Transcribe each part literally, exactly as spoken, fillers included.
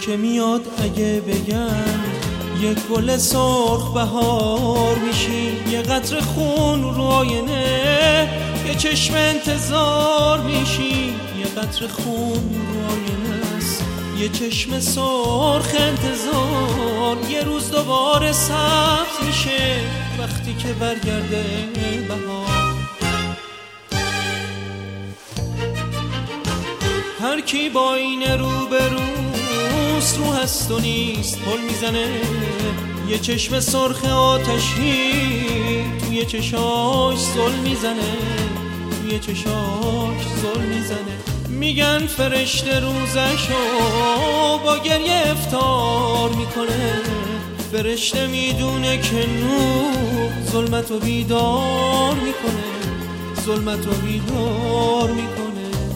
که میاد اگه بگم یک گل سرخ بهار میشی، یه قطره خون رو آینه یه چشم انتظار میشی، یه قطره خون رو آینه است یه چشم سرخ انتظار. یه روز دوباره سبز میشه وقتی که برگرده بهار. هر کی با این رو به روست رو هست و نیست پل میزنه، یه چشم سرخ آتشی توی چشاش زل میزنه، توی چشاش زل میزنه. میگن فرشته روزشو با گریه افطار میکنه، فرشته میدونه که نور ظلمتو بیدار میکنه، ظلمتو بیدار میکنه.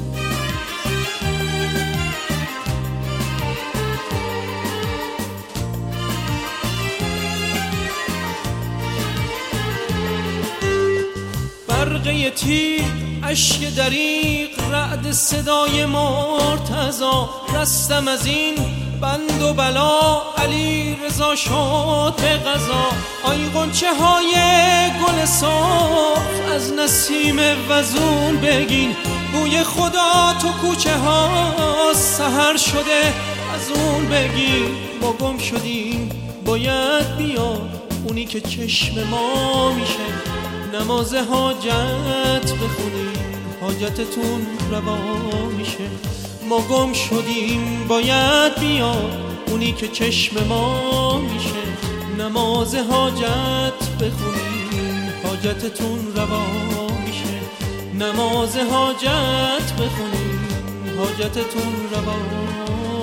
برقه تیر اشک دریق رعد صدای مرتضا، رستم از این بند و بلا علی رضا شد به قضا. آی غنچه های گل سرخ از نسیم وزون بگین، بوی خدا تو کوچه ها سحر شده از اون بگین. ما گم شدیم باید بیاد اونی که چشم ما میشه، نماز حاجت بخونیم حاجتتون روا میشه. ما گم شدیم باید بیاد اونی که چشم ما میشه، نماز حاجت بخونیم حاجتتون روا میشه، نماز حاجت بخونیم حاجتتون روا